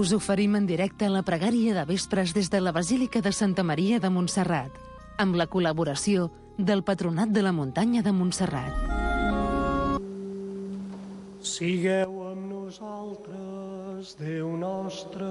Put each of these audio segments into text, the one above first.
Us oferim en directe la pregària de vespres des de la Basílica de Santa Maria de Montserrat, amb la col·laboració del Patronat de la Muntanya de Montserrat. Sigueu amb nosaltres, Déu nostre.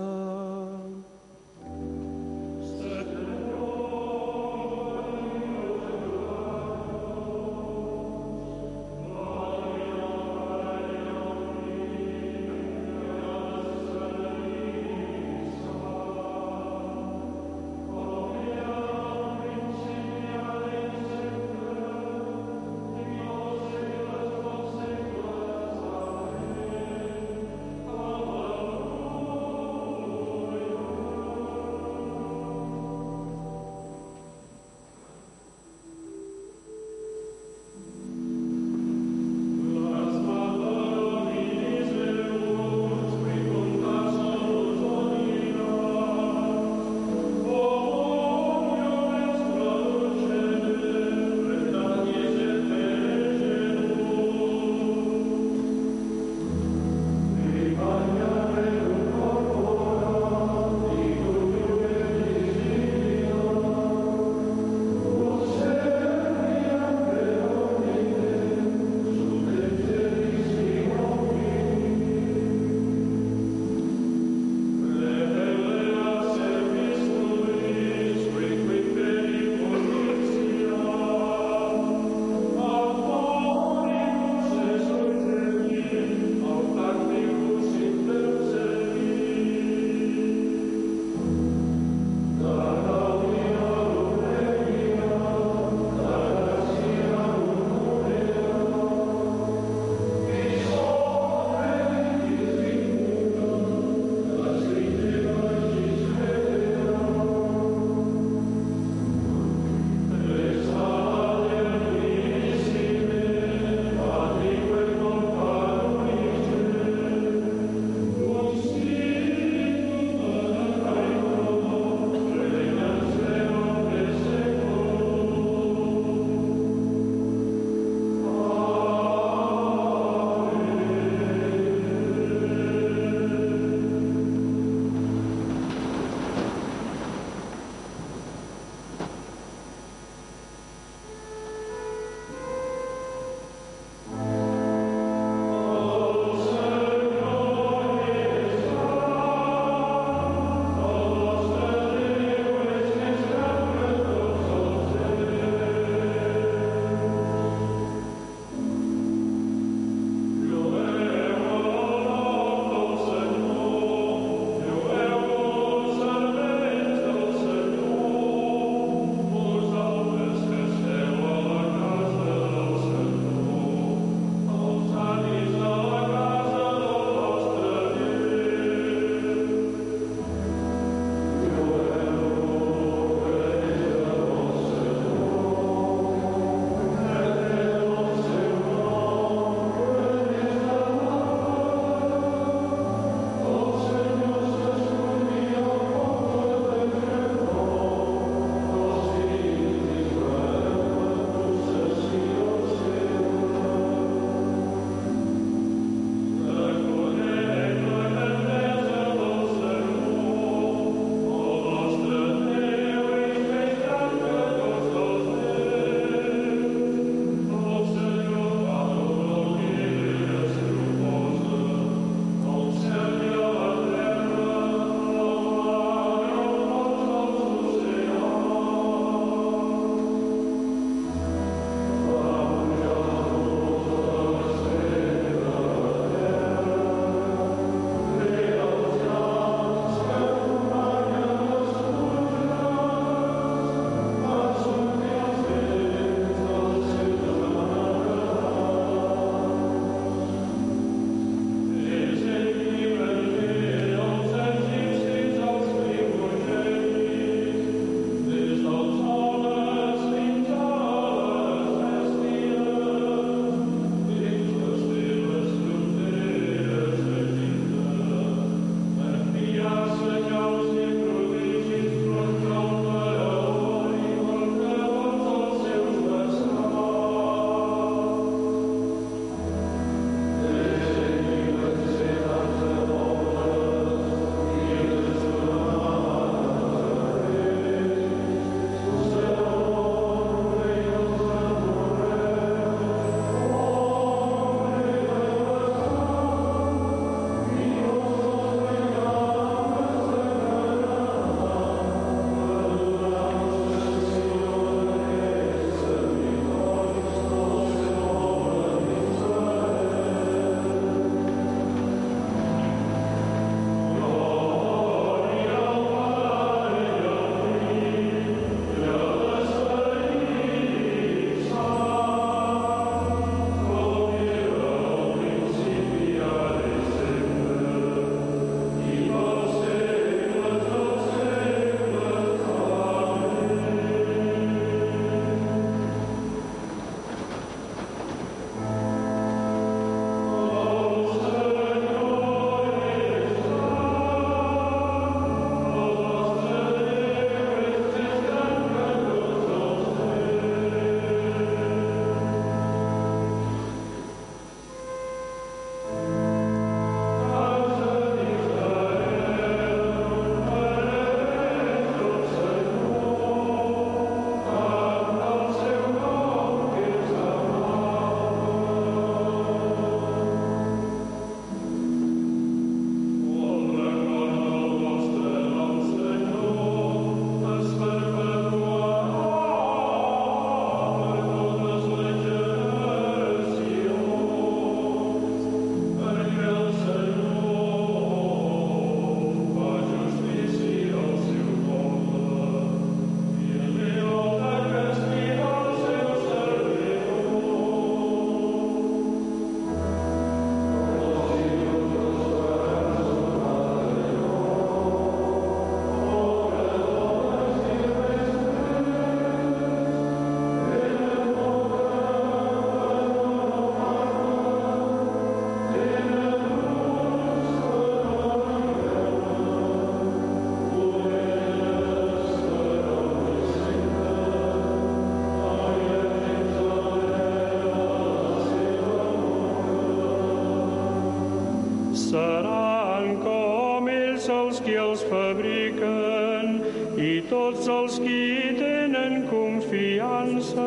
seran com ells els qui els fabriquen i tots els qui tenen confiança.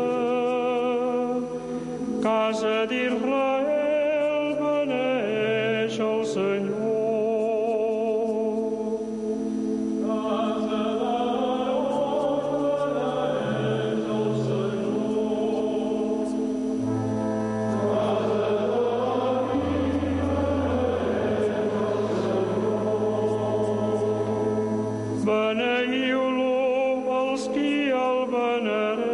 Casa d'Israel, beneeix el Senyor. Beneïu-lo els qui el venereu.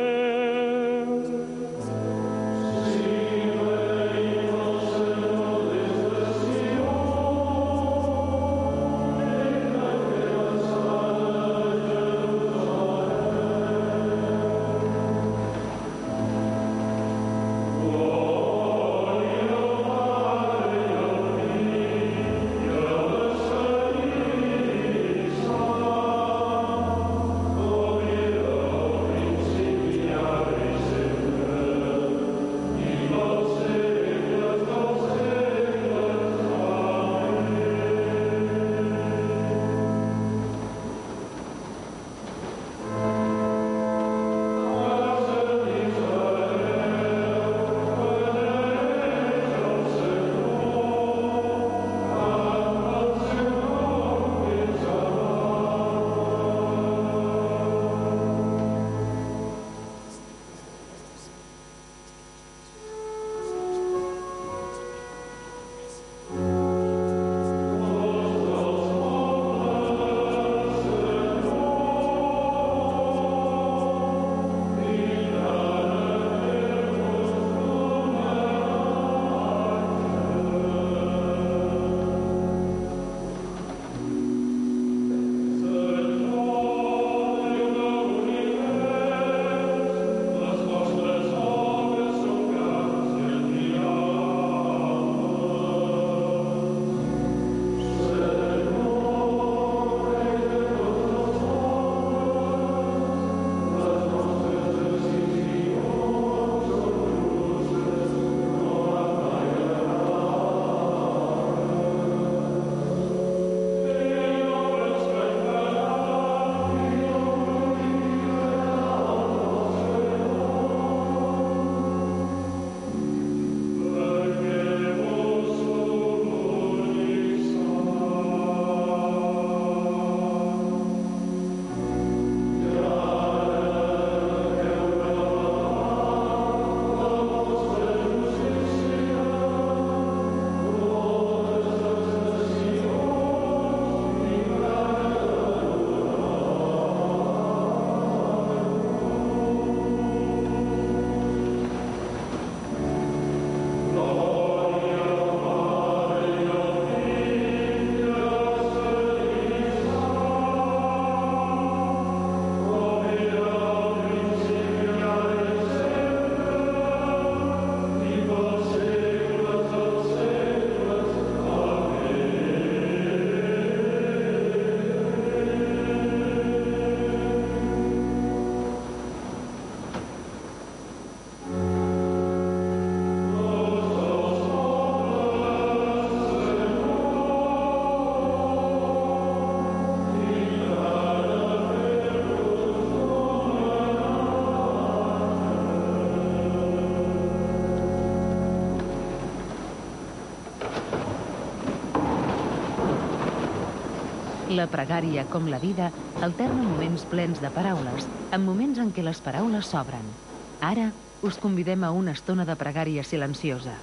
La pregària, com la vida, alterna moments plens de paraules, amb moments en què les paraules s'obren. Ara us convidem a una estona de pregària silenciosa.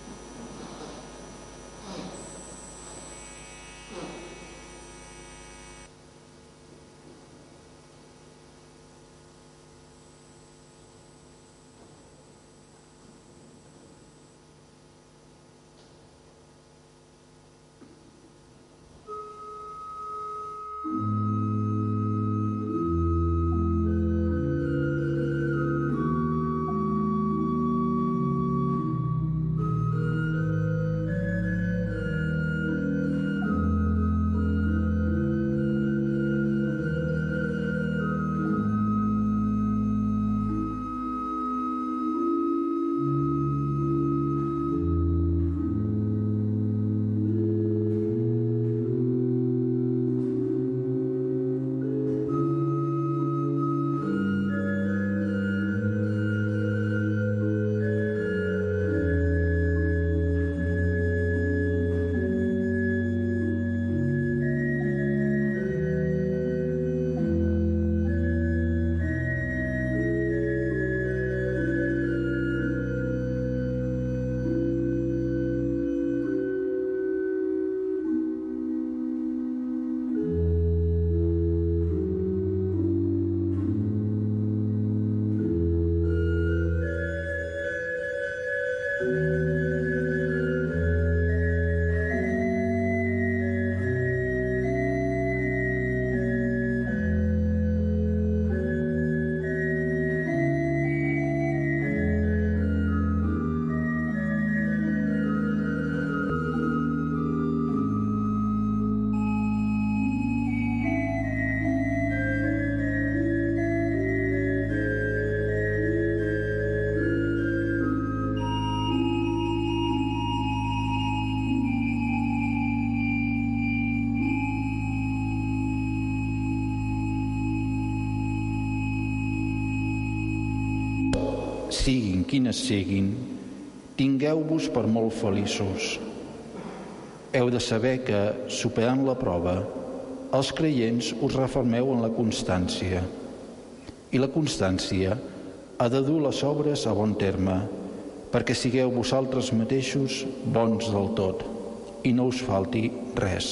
siguin quines siguin, tingueu-vos per molt feliços. Heu de saber que, superant la prova, els creients us refermeu en la constància. I la constància ha de dur les obres a bon terme, perquè sigueu vosaltres mateixos bons del tot i no us falti res.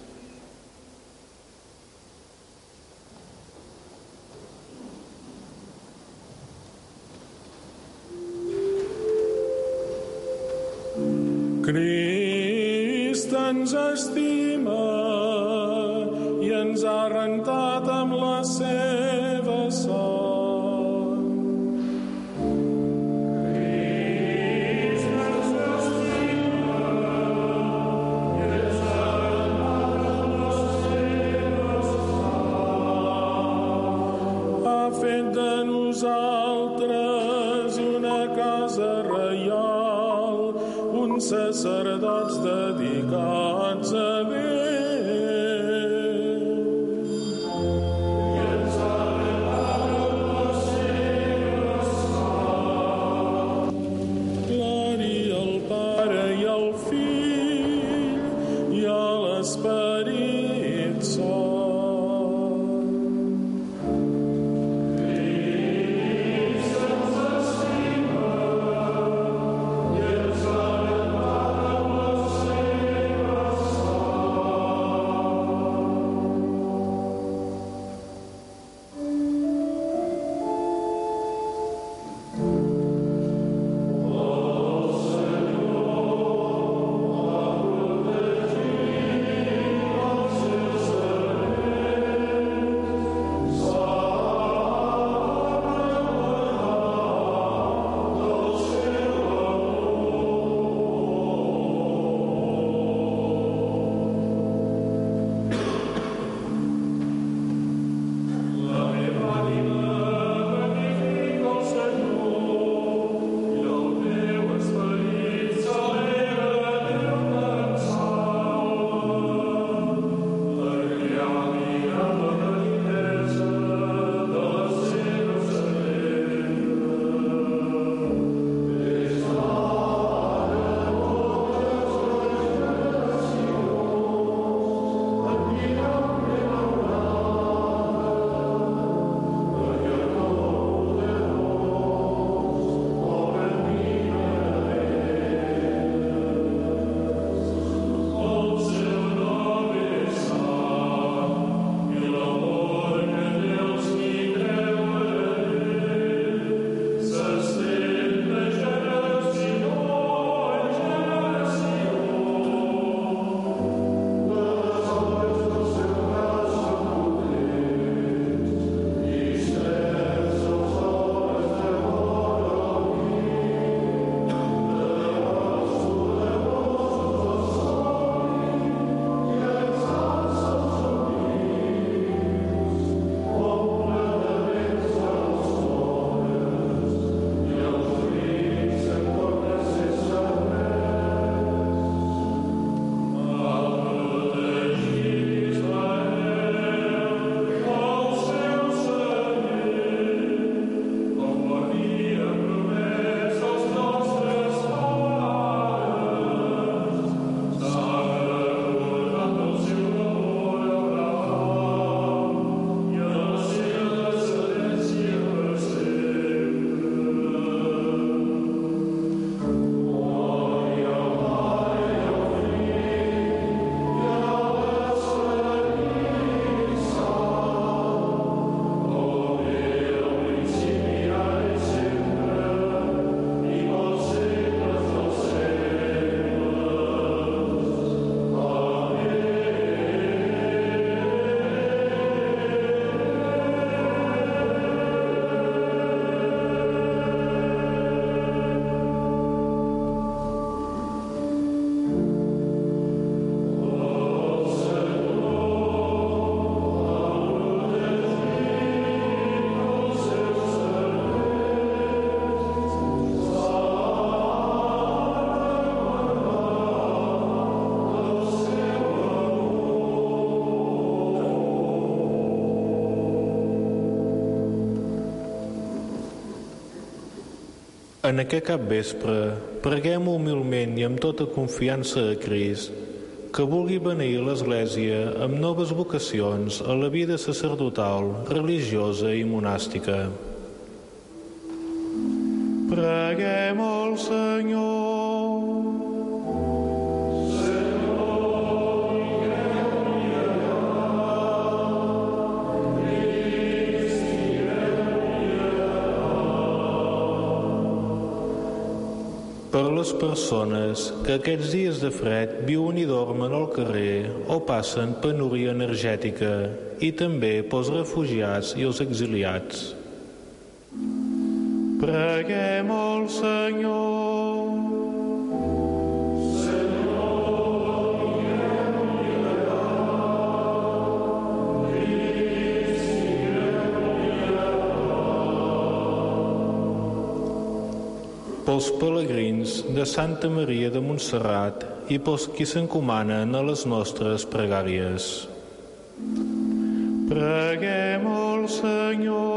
Crist ens estima i ens ha rentat amb la seva sang. Fet de nosaltres una casa reial, uns sacerdots dedicats a Déu. I ens ha regalat la seva sang. Glòria al Pare i al Fill i a l'Esperit Sant. En aquest capvespre, preguem humilment i amb tota confiança a Crist, que vulgui beneir l'Església amb noves vocacions a la vida sacerdotal, religiosa i monàstica. Preguem al Senyor. Per les persones que aquests dies de fred viuen i dormen al carrer o passen penúria energètica, i també pels refugiats i els exiliats. Preguem al Senyor. Pels pelegrins de Santa Maria de Montserrat i pels qui s'encomanen a les nostres pregàries. Preguem al Senyor.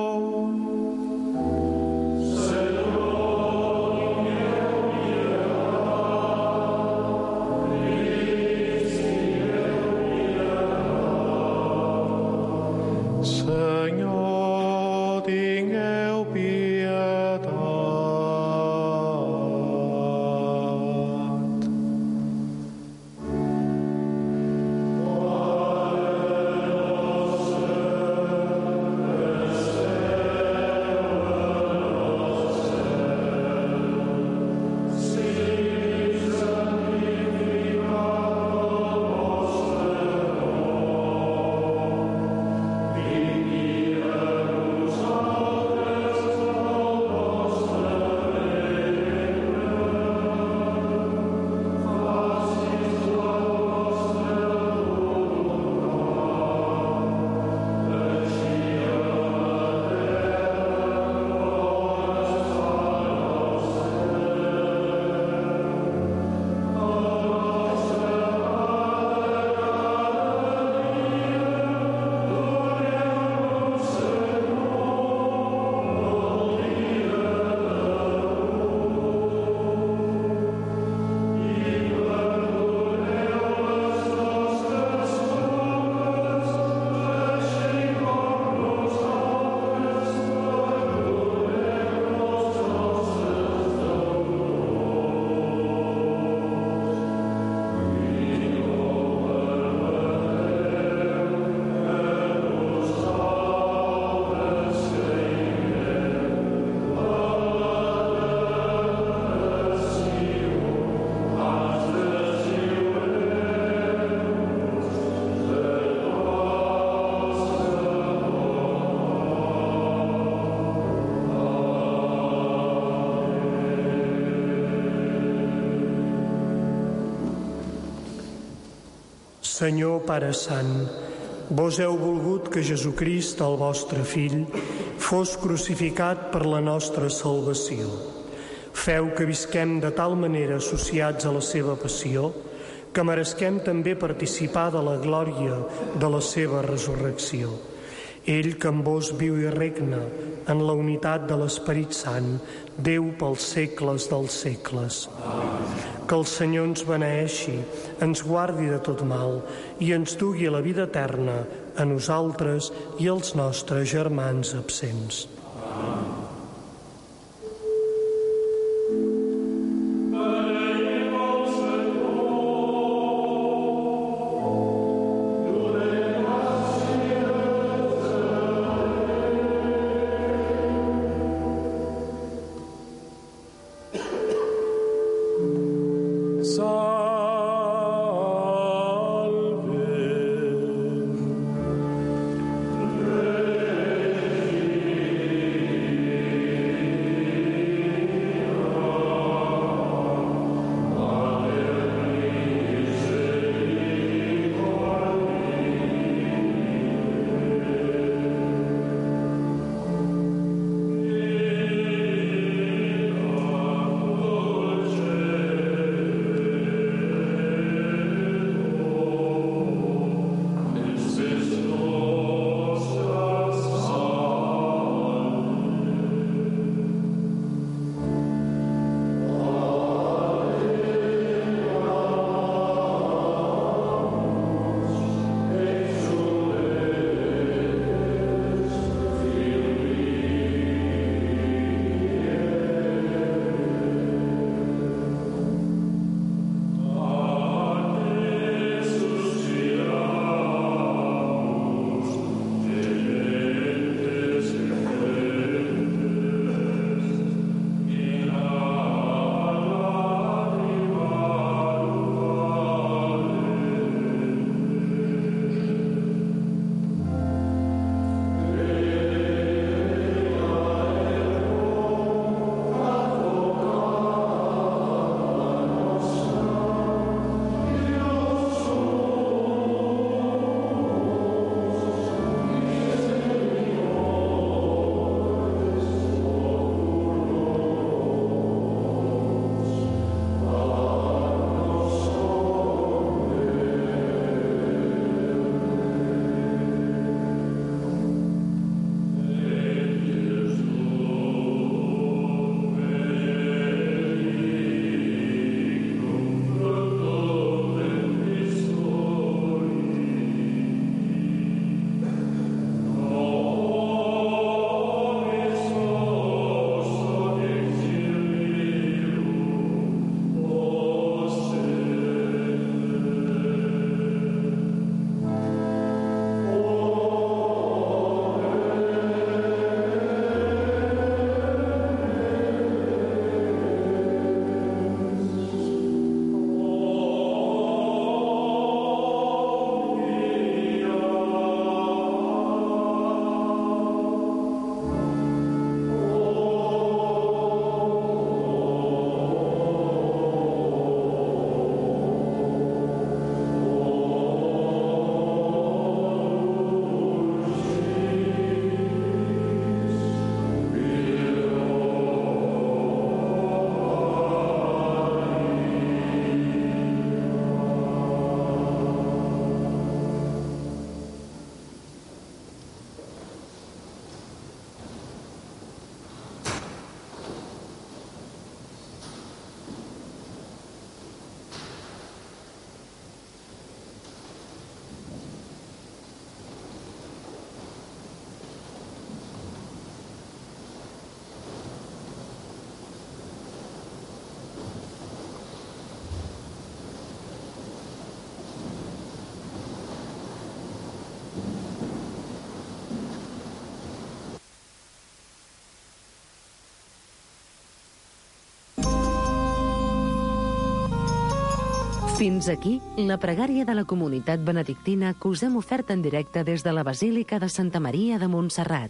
Senyor, tingueu pietat. Senyor Pare Sant, vos heu volgut que Jesucrist, el vostre Fill, fos crucificat per la nostra salvació. Feu que visquem de tal manera associats a la seva passió que meresquem també participar de la glòria de la seva resurrecció. Ell que amb vos viu i regna en la unitat de l'Esperit Sant, Déu pels segles dels segles. Que el Senyor ens beneeixi, ens guardi de tot mal i ens dugui a la vida eterna, a nosaltres i als nostres germans absents. Salve. Fins aquí la pregària de la comunitat benedictina que us hem ofert en directe des de la Basílica de Santa Maria de Montserrat.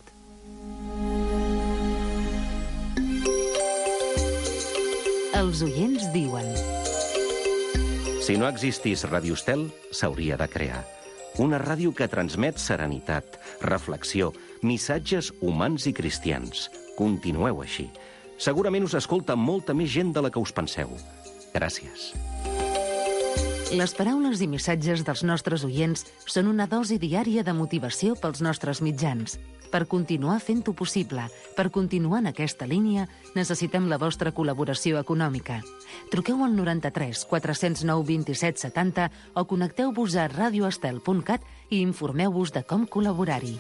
Els oients diuen: si no existís Ràdio Estel, s'hauria de crear. Una ràdio que transmet serenitat, reflexió, missatges humans i cristians. Continueu així. Segurament us escolta molta més gent de la que us penseu. Gràcies. Les paraules i missatges dels nostres oients són una dosi diària de motivació pels nostres mitjans. Per continuar fent-ho possible, per continuar en aquesta línia, necessitem la vostra col·laboració econòmica. Truqueu al 93 409 27 70 o connecteu-vos a radioestel.cat i informeu-vos de com col·laborar-hi.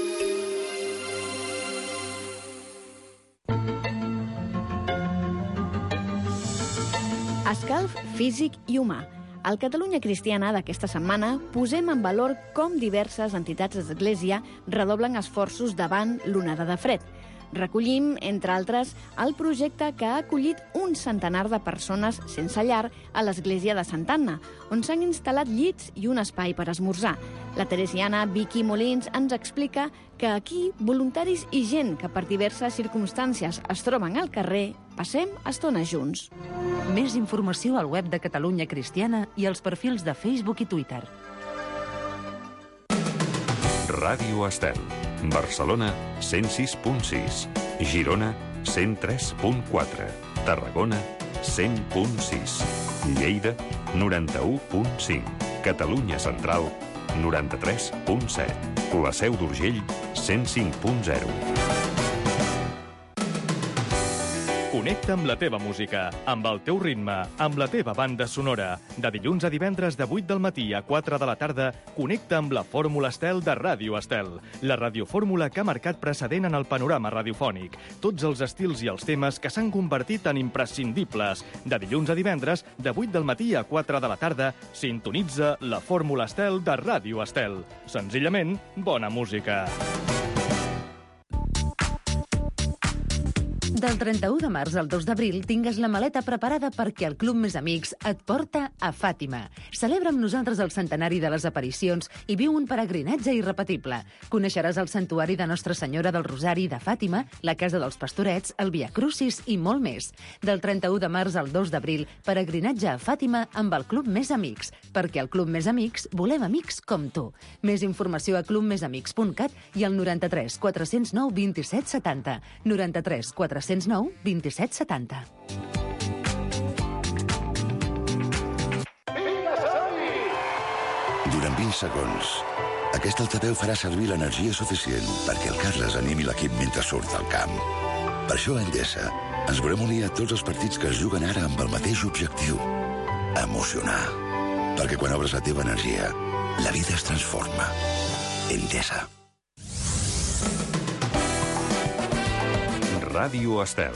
Escalf físic i humà. Al Catalunya Cristiana d'aquesta setmana posem en valor com diverses entitats d'Església redoblen esforços davant l'onada de fred. Recollim, entre altres, el projecte que ha acollit un centenar de persones sense llar a l'església de Santa Anna, on s'han instal·lat llits i un espai per esmorzar. La teresiana Vicky Molins ens explica que aquí voluntaris i gent que per diverses circumstàncies es troben al carrer passem estona junts. Més informació al web de Catalunya Cristiana i als perfils de Facebook i Twitter. Ràdio Estel. Barcelona, 106.6. Girona, 103.4. Tarragona, 100.6. Lleida, 91.5. Catalunya Central, 93.7. La Seu d'Urgell, 105.0. Connecta amb la teva música, amb el teu ritme, amb la teva banda sonora. De dilluns a divendres de 8 del matí a 4 de la tarda, connecta amb la Fórmula Estel de Ràdio Estel. La radiofórmula que ha marcat precedent en el panorama radiofònic. Tots els estils i els temes que s'han convertit en imprescindibles. De dilluns a divendres, de 8 del matí a 4 de la tarda, sintonitza la Fórmula Estel de Ràdio Estel. Senzillament, bona música. Del 31 de març al 2 d'abril tingues la maleta preparada perquè el Club Més Amics et porta a Fàtima. Celebra amb nosaltres el centenari de les aparicions i viu un peregrinatge irrepetible. Coneixeràs el santuari de Nostra Senyora del Rosari de Fàtima, la Casa dels Pastorets, el Via Crucis i molt més. Del 31 de març al 2 d'abril, peregrinatge a Fàtima amb el Club Més Amics, perquè al Club Més Amics volem amics com tu. Més informació a clubmesamics.cat i al 93 409 27 70. 93 409 27 70. Durant 20 segons, aquest altaveu farà servir l'energia suficient perquè el Carles animi l'equip mentre surt del camp. Per això a Endesa ens volem unir a tots els partits que es juguen ara amb el mateix objectiu: emocionar. Perquè quan obres la teva energia, la vida es transforma. Endesa. Ràdio Estel.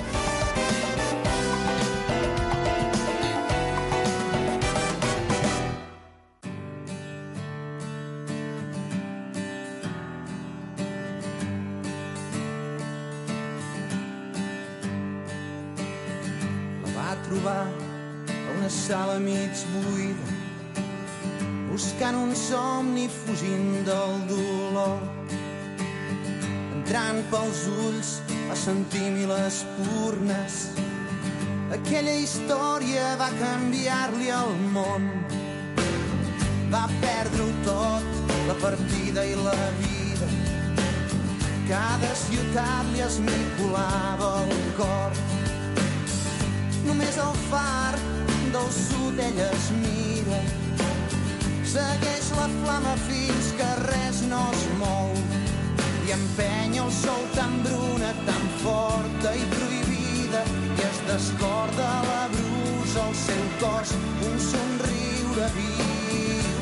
La va trobar a una sala mig buida, buscant un somni fugint del dolor. Entrant pels ulls va sentir mil espurnes. Aquella història va canviar-li el món. Va perdre-ho tot, la partida i la vida. Cada ciutat li esmicolava el cor. Només el far del sud ella es mira. Segueix la flama fins que res no es mou. I empenya el sol tan bruna, tan forta i prohibida, i es descorda la brusa al seu cos, un somriure viu.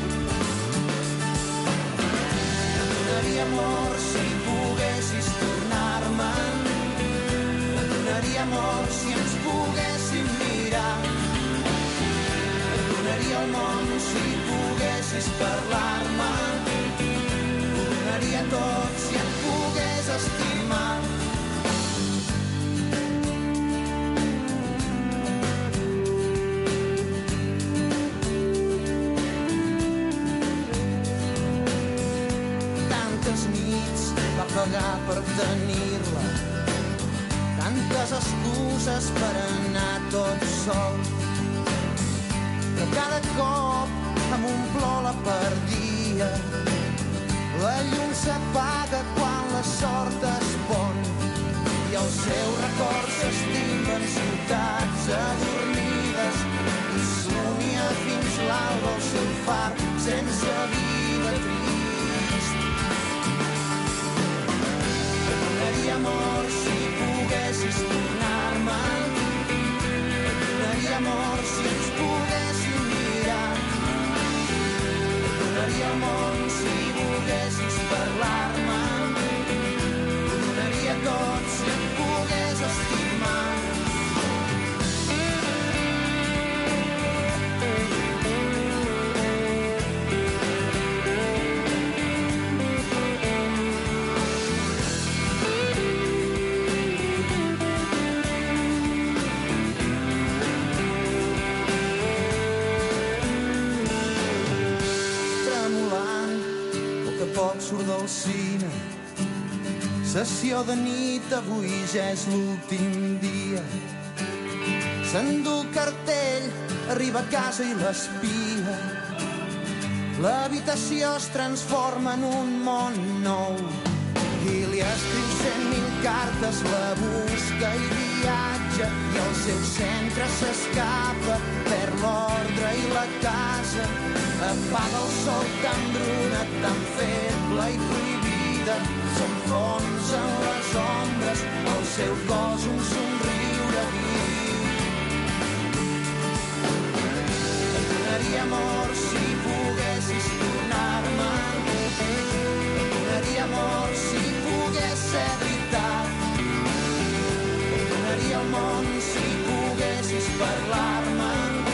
Et donaria amor si poguessis tornar-me'n, et donaria amor si ens poguéssim mirar, et donaria el món si poguessis parlar-me, ho donaria tot si et pogués estimar. pagar per tenir-la. Tantes excuses per anar tot sol, però cada cop amb un plor la perdia. La llum s'apaga quan la sort es pon i els seus records s'estimben ciutats adormides i somia fins l'alba el seu far sense vida trist. Et donaria amor si poguessis tornar-me, et donaria amor si ens poguéssim mirar, et donaria el món si volguessis parlar-me, ho donaria tot si em pogués estimar. Poc surt del cine, sessió de nit, avui ja és l'últim dia. S'endú el cartell, arriba a casa i l'espia. L'habitació es transforma en un món nou i li escriu 100.000 cartes, la busca i viatja i el seu centre s'escapa, perd l'ordre i la casa. Apaga el sol tan bruna, tan feble i prohibida, s'enfonsa en les ombres, al seu cos un somriure viu. Et donaria amor si poguessis tornar-me, et donaria amor si pogués ser veritat, et donaria el món si poguessis parlar-me,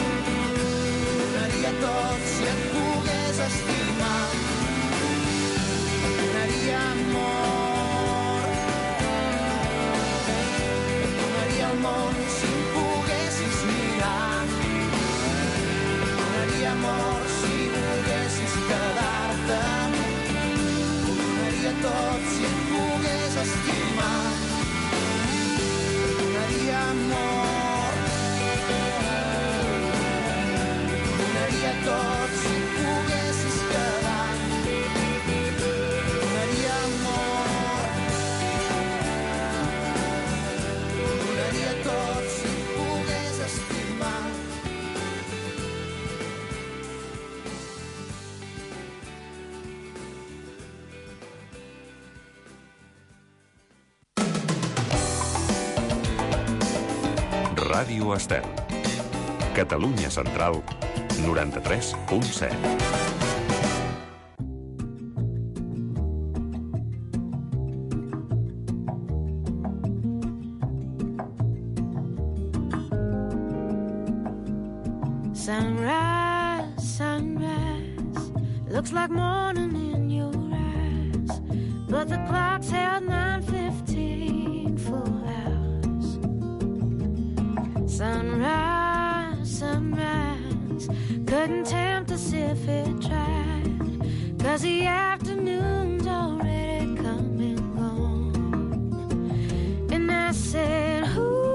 tot si et pogués estimar, et donaria amor, et donaria el món si em poguessis mirar, et donaria amor si volguessis quedar-te, ho donaria tot si et pogués estimar, et donaria amor, tot si et poguessis quedar, donaria amor, donaria tot si et pogués estimar. Ràdio Estel. Catalunya Central, 93.7. Sunrise, sunrise, looks like morning in your eyes, but the clock's held 9:15 full hours. Sunrise, sunrise, couldn't tempt us if it tried, 'cause the afternoon's already come and gone. And I said,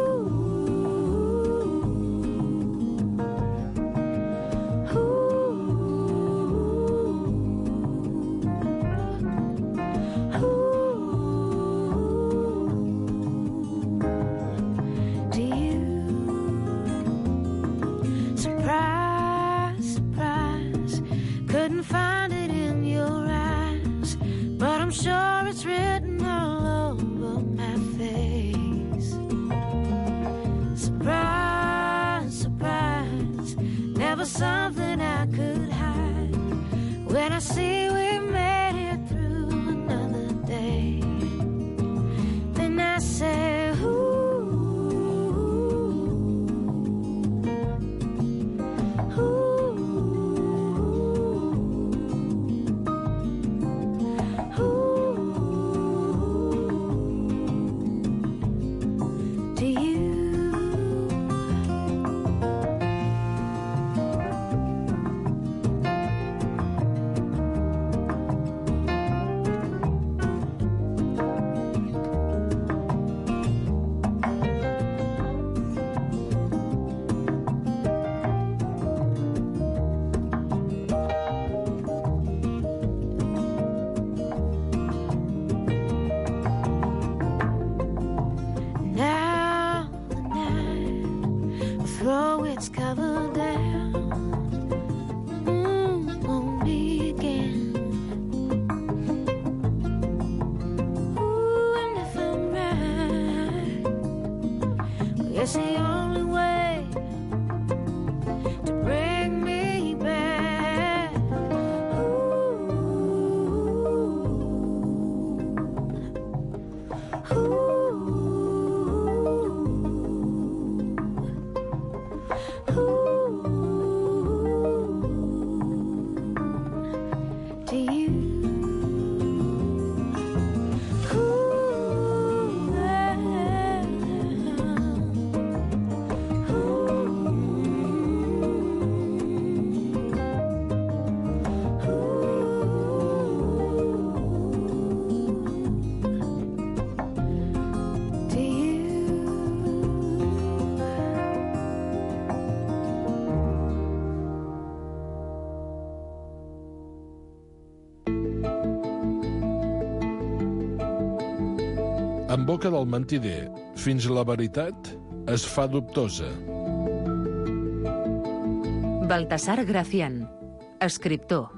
I'm sure it's written all over my face. Surprise, surprise, never something I could hide. When I see we made it through another day, then I say, ooh. to you. En boca del mentider, fins la veritat es fa dubtosa. Baltasar Gracián, escriptor.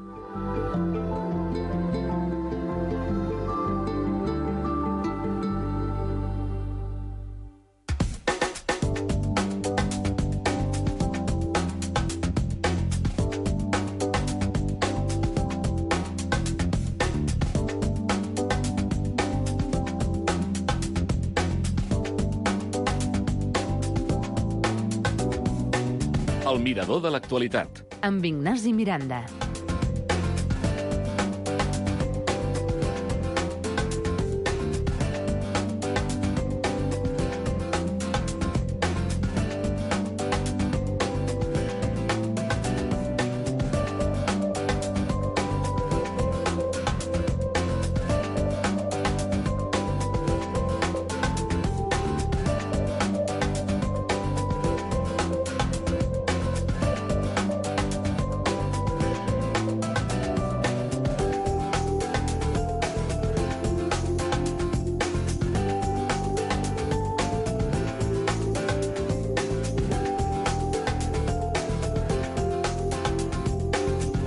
El mirador de l'actualitat. Amb Ignasi Miranda.